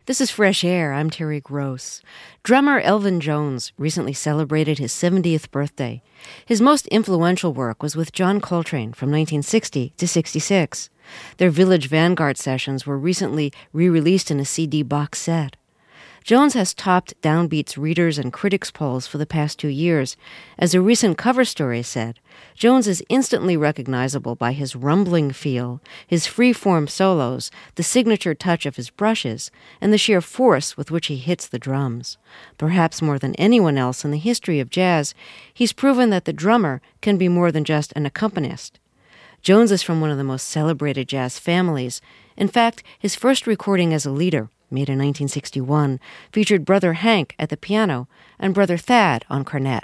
This is Fresh Air. I'm Terry Gross. Drummer Elvin Jones recently celebrated his 70th birthday. His most influential work was with John Coltrane from 1960 to 66. Their Village Vanguard sessions were recently re-released in a CD box set. Jones has topped Downbeat's readers and critics polls for the past 2 years. As a recent cover story said, Jones is instantly recognizable by his rumbling feel, his free-form solos, the signature touch of his brushes, and the sheer force with which he hits the drums. Perhaps more than anyone else in the history of jazz, he's proven that the drummer can be more than just an accompanist. Jones is from one of the most celebrated jazz families. In fact, his first recording as a leader, made in 1961, featured Brother Hank at the piano and Brother Thad on cornet.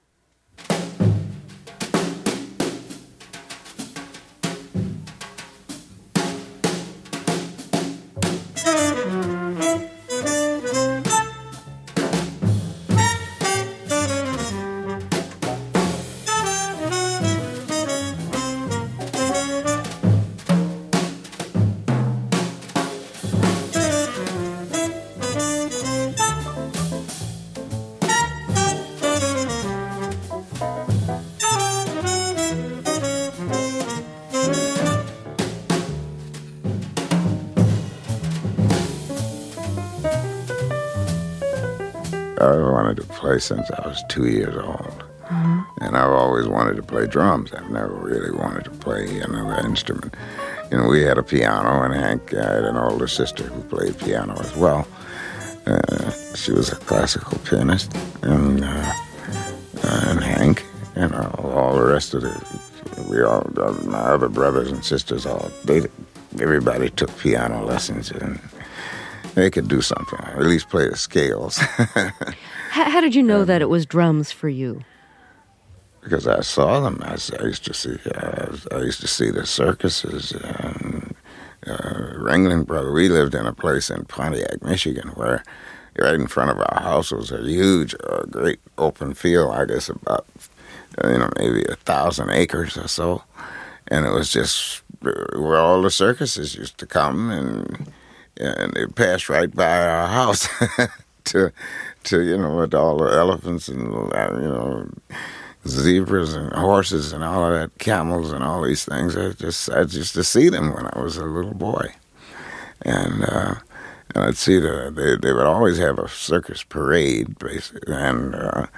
I wanted to play since I was 2 years old. And I've always wanted to play drums. I've never really wanted to play another instrument. We had a piano, and Hank had an older sister who played piano as well. She was a classical pianist, and Hank, all the rest of my other brothers and sisters, everybody took piano lessons, and they could do something, or at least play the scales. How did you know that it was drums for you? Because I saw them. I used to see the circuses. Ringling Brothers. We lived in a place in Pontiac, Michigan, where right in front of our house was a huge, great open field. I guess about maybe 1,000 acres or so, and it was just where all the circuses used to come, and they passed right by our house to with all the elephants and zebras and horses and all of that, camels and all these things. I used to see them when I was a little boy, and I'd see they would always have a circus parade, basically, and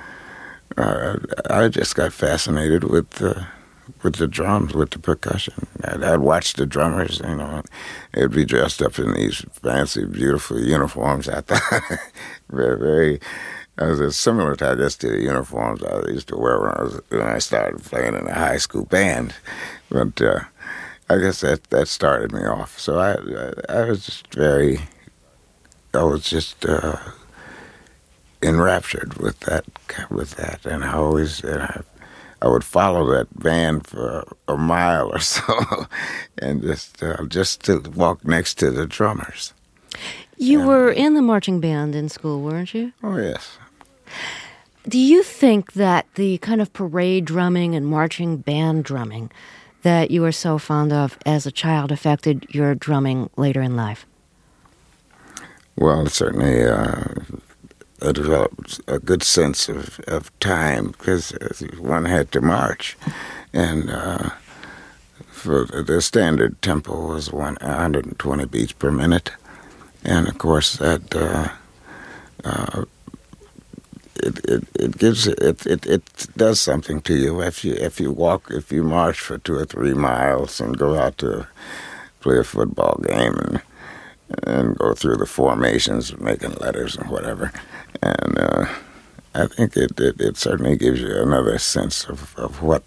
I just got fascinated with the drums, with the percussion. I'd watch the drummers, they'd be dressed up in these fancy, beautiful uniforms. I thought very it was similar to, I guess, to the uniforms I used to wear when I started playing in a high school band. But I guess that started me off. So I was just enraptured with that, and I would follow that band for a mile or so, and just to walk next to the drummers. You were in the marching band in school, weren't you? Oh, yes. Do you think that the kind of parade drumming and marching band drumming that you were so fond of as a child affected your drumming later in life? Well, certainly I developed a good sense of time, because one had to march. And for the standard tempo was 120 beats per minute. And, of course, that it does something to you if you march for 2 or 3 miles and go out to play a football game and go through the formations, making letters and whatever. And I think it certainly gives you another sense of what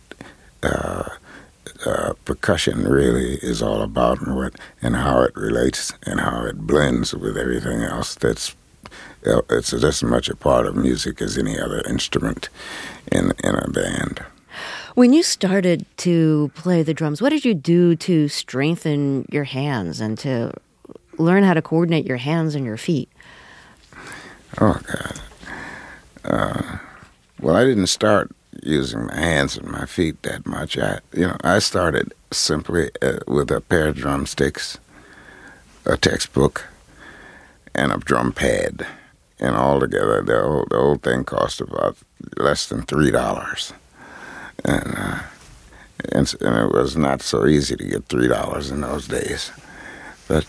percussion really is all about, and how it relates and how it blends with everything else. It's just as much a part of music as any other instrument in a band. When you started to play the drums, what did you do to strengthen your hands and to learn how to coordinate your hands and your feet? Oh, God. Well, I didn't start using my hands and my feet that much. I started simply with a pair of drumsticks, a textbook, and a drum pad. And altogether, the whole thing cost about less than $3. And it was not so easy to get $3 in those days. But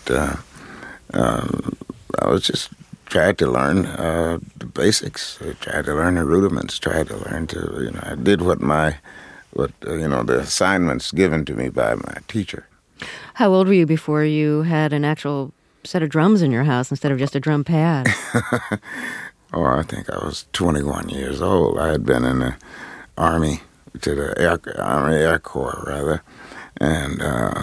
I was just trying to learn the basics. I tried to learn the rudiments. Tried to learn to, I did what the assignments given to me by my teacher. How old were you before you had an actual set of drums in your house instead of just a drum pad? Oh, I think I was 21 years old. I had been in the Army, to the Army Air Corps, rather, and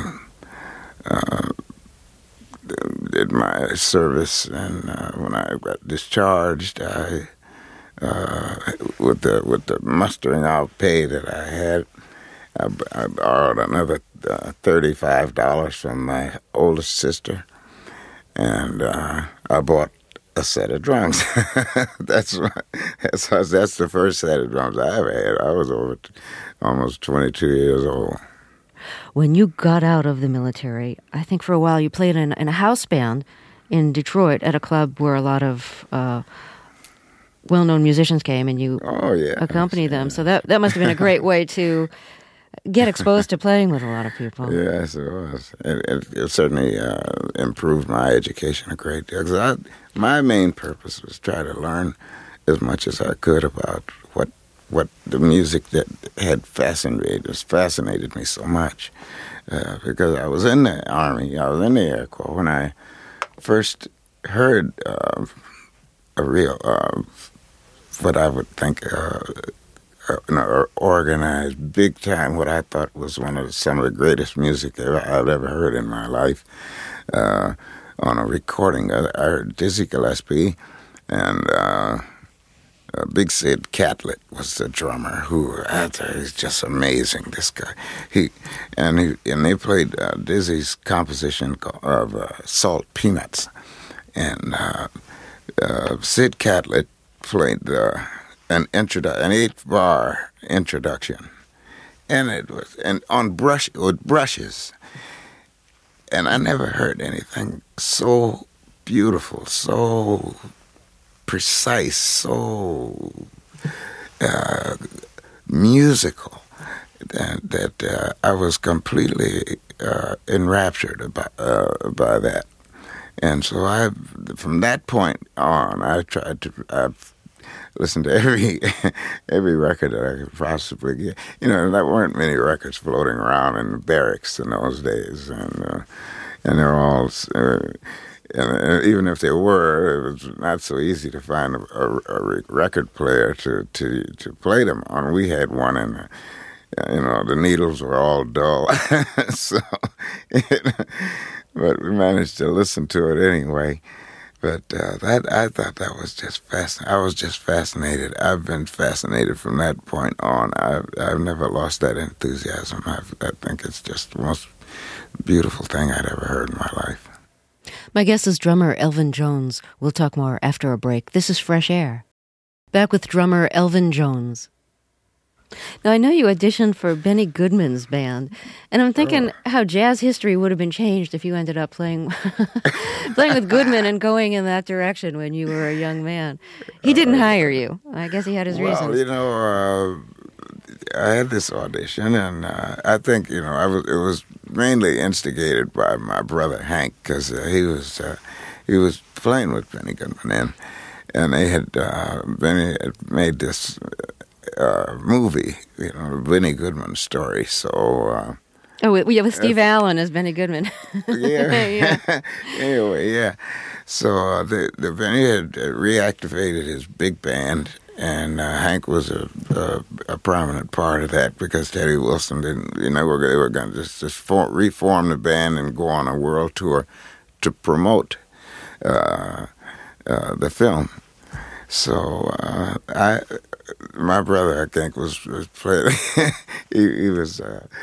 did my service. And when I got discharged, I with the mustering out pay that I had, I borrowed another $35 from my oldest sister, and I bought a set of drums. That's the first set of drums I ever had. I was almost 22 years old. When you got out of the military, I think for a while you played in a house band in Detroit at a club where a lot of well-known musicians came, and you accompanied them. So that must have been a great way to get exposed to playing with a lot of people. Yes, it was. It certainly improved my education a great deal. 'Cause my main purpose was try to learn as much as I could about what the music that had fascinated me so much. Because I was in the Army, I was in the Air Corps when I first heard a real, what I would think, organized, big time, what I thought was some of the greatest music I've ever heard in my life. On a recording, I heard Dizzy Gillespie, and Big Sid Catlett was the drummer. Who he's just amazing. This guy, and they played Dizzy's composition of Salt Peanuts, and Sid Catlett played an 8-bar introduction, and it was with brushes, and I never heard anything so beautiful, so precise, so musical that I was completely enraptured by that. And so from that point on, I've listened to every record that I could possibly get. There weren't many records floating around in the barracks in those days, and they're all. And even if there were, it was not so easy to find a record player to play them on. We had one, and the needles were all dull, but we managed to listen to it anyway. But I thought that was just fascinating. I was just fascinated. I've been fascinated from that point on. I've never lost that enthusiasm. I think it's just the most beautiful thing I'd ever heard in my life. My guest is drummer Elvin Jones. We'll talk more after a break. This is Fresh Air. Back with drummer Elvin Jones. Now, I know you auditioned for Benny Goodman's band, and I'm thinking how jazz history would have been changed if you ended up playing with Goodman and going in that direction when you were a young man. He didn't hire you. I guess he had his reasons. I had this audition, and I think, it was mainly instigated by my brother Hank, because he was playing with Benny Goodman, and they had Benny had made this movie, the Benny Goodman story. So with Steve Allen as Benny Goodman. Yeah. Anyway, yeah. So the Benny had reactivated his big band. And Hank was a prominent part of that, because Teddy Wilson didn't. They were going to just reform the band and go on a world tour to promote the film. So my brother, I think, was playing. he was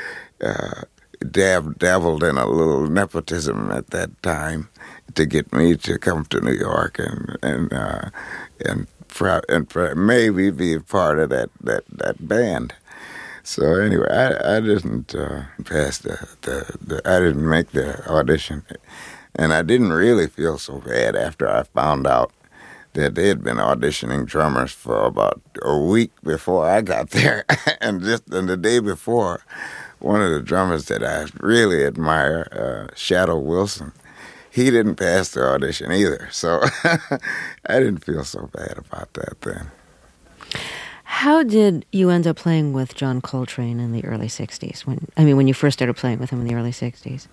dabbled in a little nepotism at that time to get me to come to New York and maybe be a part of that band. So anyway, I didn't pass I didn't make the audition. And I didn't really feel so bad after I found out that they had been auditioning drummers for about a week before I got there. And the day before, one of the drummers that I really admire, Shadow Wilson, he didn't pass the audition either. So I didn't feel so bad about that then. How did you end up playing with John Coltrane in the early 60s? When you first started playing with him in the early 60s?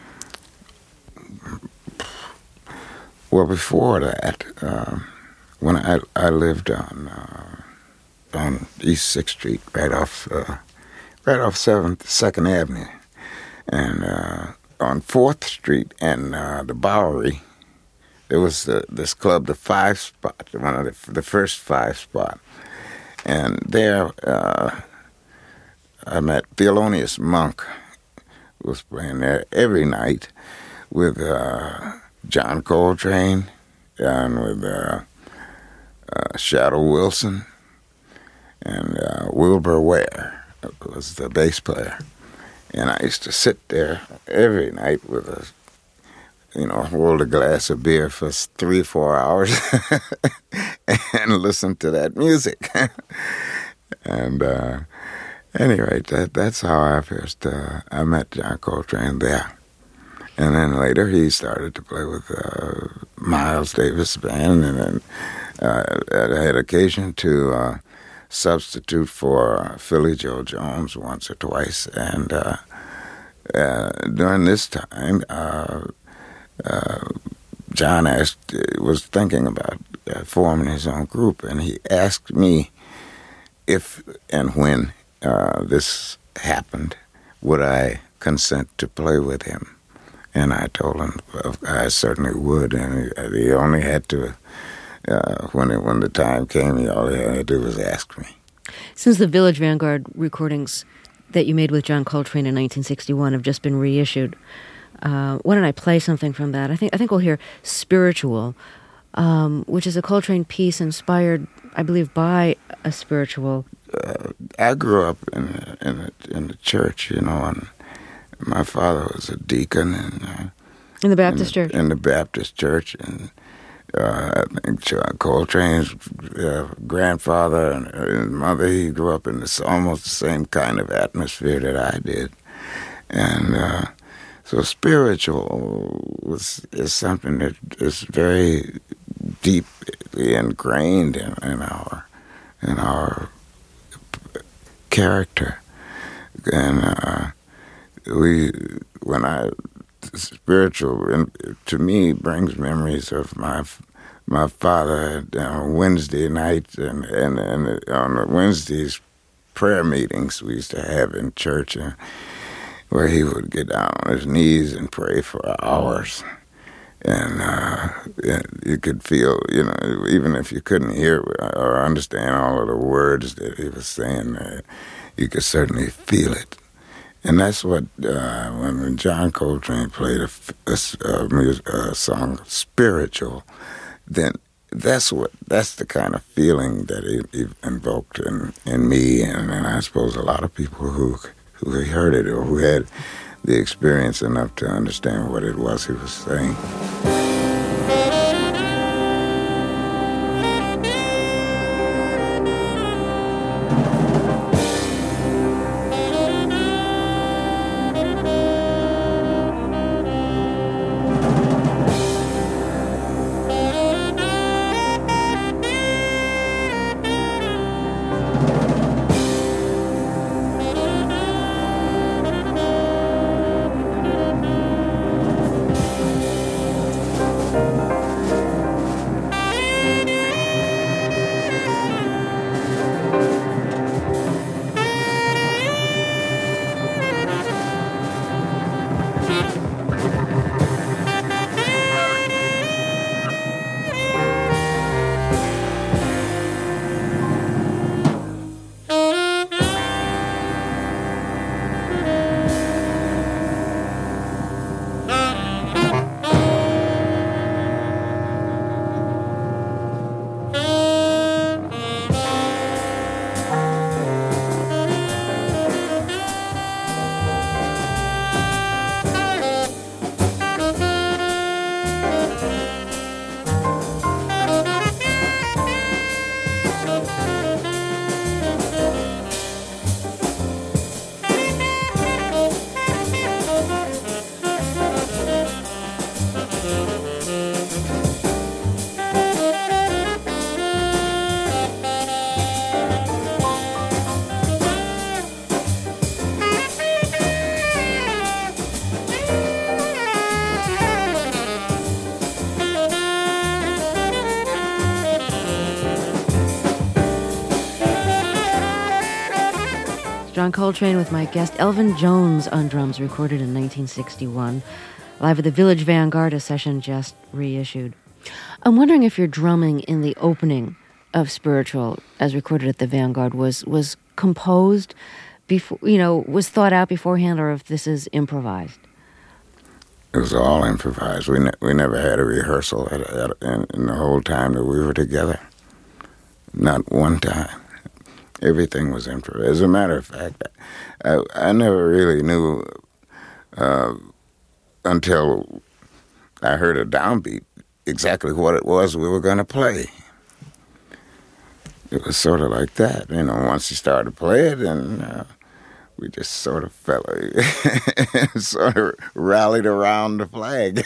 Well, before that, when I lived on East 6th Street, right off 2nd Avenue, and on 4th Street and the Bowery, there was this club, the Five Spot, one of the first Five Spot. And there I met Thelonious Monk, who was playing there every night with John Coltrane and with Shadow Wilson, and Wilbur Ware was the bass player. And I used to sit there every night with hold a glass of beer for 3-4 hours and listen to that music. And anyway, that's how I first I met John Coltrane there. And then later he started to play with Miles Davis Band, and then I had occasion to substitute for Philly Joe Jones once or twice. And during this time, John was thinking about forming his own group, and he asked me if and when this happened, would I consent to play with him? And I told him I certainly would, and he only had to, when the time came, all he had to do was ask me. Since the Village Vanguard recordings that you made with John Coltrane in 1961 have just been reissued, why don't I play something from that? I think we'll hear Spiritual, which is a Coltrane piece inspired, I believe, by a spiritual. I grew up in the church, and my father was a deacon in the Baptist church. In the Baptist church, and I think John Coltrane's grandfather and his mother, he grew up in almost the same kind of atmosphere that I did, and so spiritual is something that is very deeply ingrained in our character, and spiritual to me brings memories of my father Wednesday night and on the Wednesdays prayer meetings we used to have in church, where he would get down on his knees and pray for hours, and you could feel, even if you couldn't hear or understand all of the words that he was saying, you could certainly feel it. And that's what, when John Coltrane played a song, Spiritual, then that's the kind of feeling that he invoked in me, and I suppose a lot of people who heard it or who had the experience enough to understand what it was he was saying. John Coltrane with my guest Elvin Jones on drums, recorded in 1961. Live at the Village Vanguard, a session just reissued. I'm wondering if your drumming in the opening of Spiritual, as recorded at the Vanguard, was composed before, was thought out beforehand, or if this is improvised. It was all improvised. We never had a rehearsal in the whole time that we were together. Not one time. Everything was improvised. As a matter of fact, I never really knew until I heard a downbeat exactly what it was we were going to play. It was sort of like that. Once he started to play it, and we just sort of sort of rallied around the flag.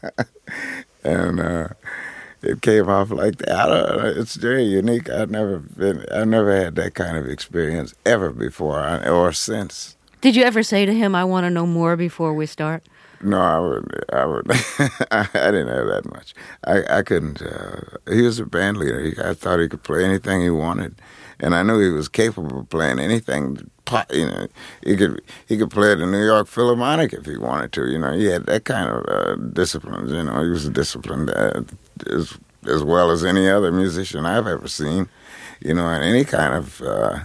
And it came off like that. It's very unique. I've never had that kind of experience ever before or since. Did you ever say to him, "I want to know more before we start"? No, I would. I didn't have that much. I couldn't. He was a band leader. I thought he could play anything he wanted, and I knew he was capable of playing anything. He could play at the New York Philharmonic if he wanted to. He had that kind of discipline. He was disciplined as well as any other musician I've ever seen. In any kind of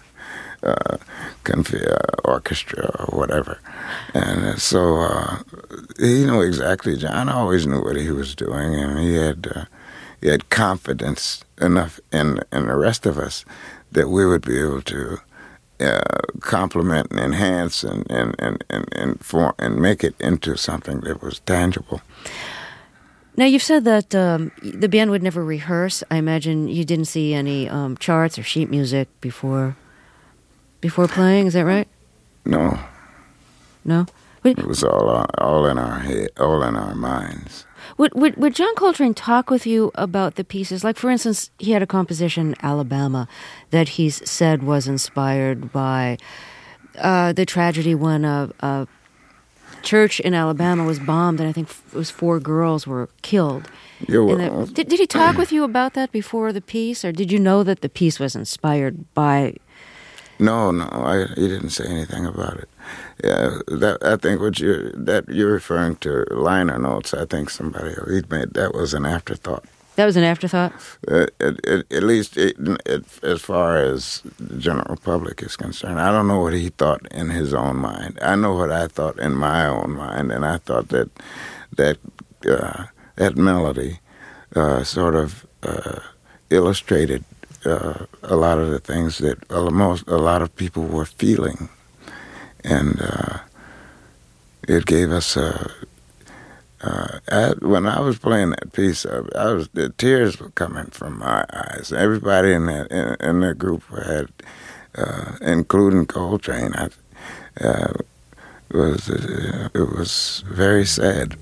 orchestra or whatever. And so he knew exactly. John always knew what he was doing, and he had confidence enough in the rest of us that we would be able to complement and enhance and make it into something that was tangible. Now, you've said that the band would never rehearse. I imagine you didn't see any charts or sheet music before playing. Is that right? No. No? It was all in our head, all in our minds. Would John Coltrane talk with you about the pieces? Like, for instance, he had a composition, Alabama, that he's said was inspired by the tragedy when a church in Alabama was bombed, and I think it was 4 girls were killed. Did he talk with you about that before the piece, or did you know that the piece was inspired by... No, he didn't say anything about it. Yeah, I think you're referring to liner notes. I think he made that was an afterthought. That was an afterthought? At least as far as the general public is concerned. I don't know what he thought in his own mind. I know what I thought in my own mind, and I thought that melody sort of illustrated a lot of the things that a lot of people were feeling, and it gave us when I was playing that piece, the tears were coming from my eyes. Everybody in that group had, including Coltrane, it was very sad.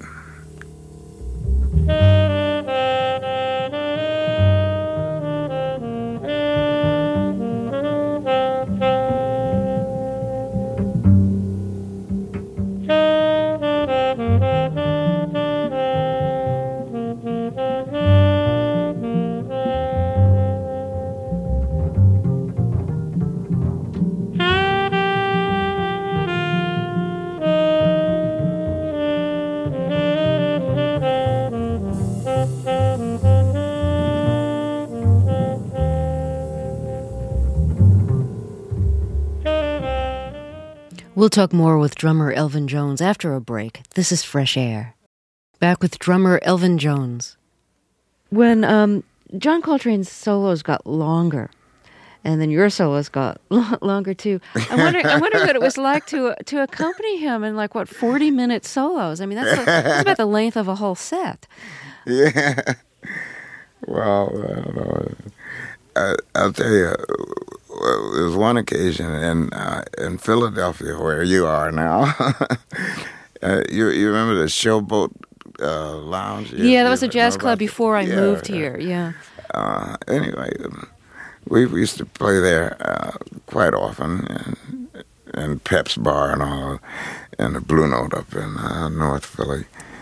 We'll talk more with drummer Elvin Jones after a break. This is Fresh Air. Back with drummer Elvin Jones. When John Coltrane's solos got longer, and then your solos got longer too, I wonder what it was like to accompany him in 40-minute solos. I mean, that's about the length of a whole set. Yeah. Well, I don't know. I'll tell you, there was one occasion in Philadelphia where you are now. You remember the Showboat Lounge? Yeah, that was a jazz club before I moved here. Yeah. Anyway, we used to play there quite often, and Pep's Bar and all, and the Blue Note up in North Philly.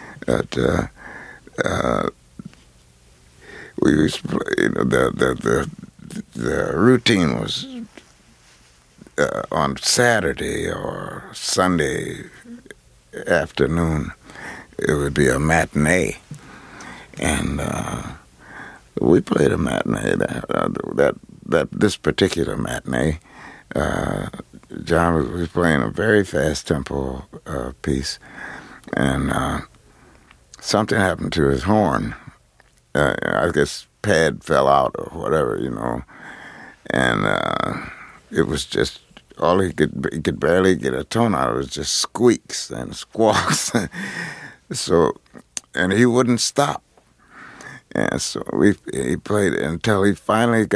We used to play. The routine was on Saturday or Sunday afternoon, it would be a matinee, and we played a matinee. This particular matinee, John was playing a very fast tempo piece, and something happened to his horn. I guess pad fell out or whatever, and it was just all he could barely get a tone out. It was just squeaks and squawks. So, and he wouldn't stop. And so he played until he finally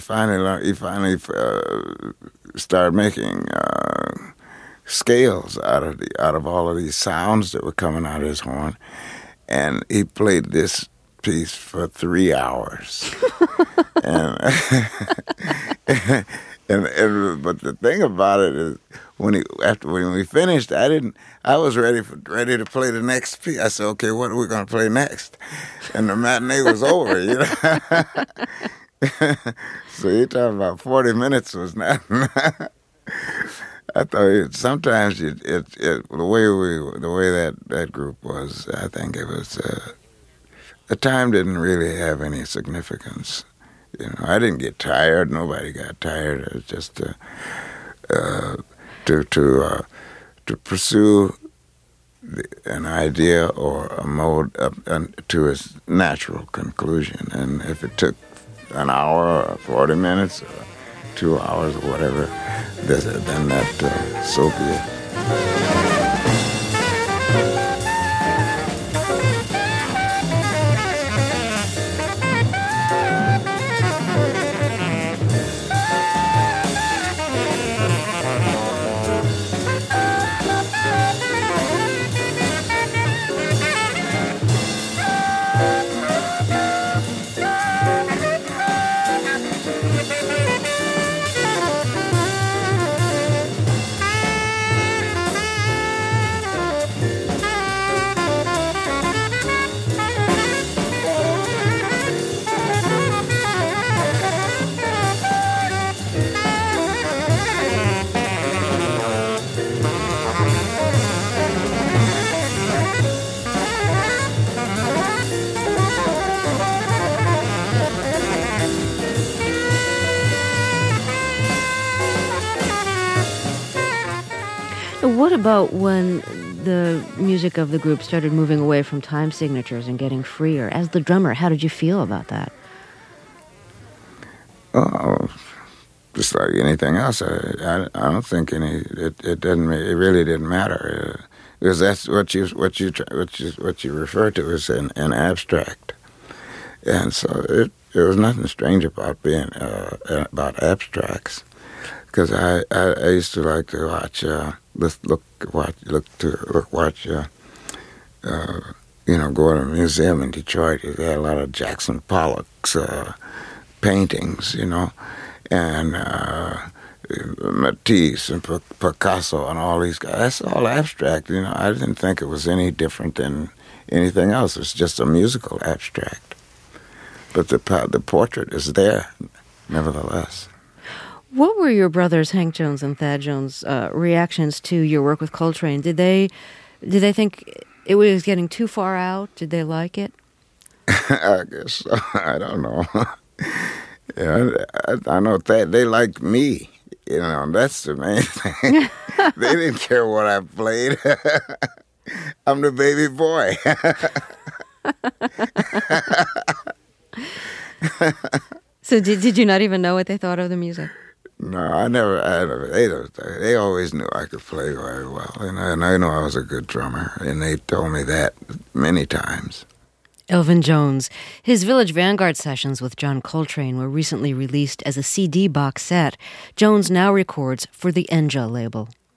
started making scales out of all of these sounds that were coming out of his horn, and he played this piece for 3 hours. But the thing about it is, when we finished, I was ready to play the next piece. I said, okay, what are we going to play next? And the matinee was over, So you're talking about 40 minutes was not. I thought sometimes the way that group was, I think it was the time didn't really have any significance. I didn't get tired. Nobody got tired. It was just to pursue an idea or a mode to its natural conclusion. And if it took an hour or 40 minutes or 2 hours or whatever, then that so be it. What about when the music of the group started moving away from time signatures and getting freer? As the drummer, how did you feel about that? Oh, just like anything else. I don't think it really didn't matter, because that's what you refer to as an abstract, and so there was nothing strange about being about abstracts, because I used to like to watch go to a museum in Detroit. They had a lot of Jackson Pollock's paintings, and Matisse and Picasso and all these guys. That's all abstract, I didn't think it was any different than anything else. It's just a musical abstract. But the portrait is there, nevertheless. What were your brothers, Hank Jones and Thad Jones, reactions to your work with Coltrane? Did they think it was getting too far out? Did they like it? I guess so. I don't know. I know that they liked me. That's the main thing. They didn't care what I played. I'm the baby boy. So did you not even know what they thought of the music? No, I never. They always knew I could play very well, and I know I was a good drummer, and they told me that many times. Elvin Jones. His Village Vanguard sessions with John Coltrane were recently released as a CD box set. Jones now records for the Enja label.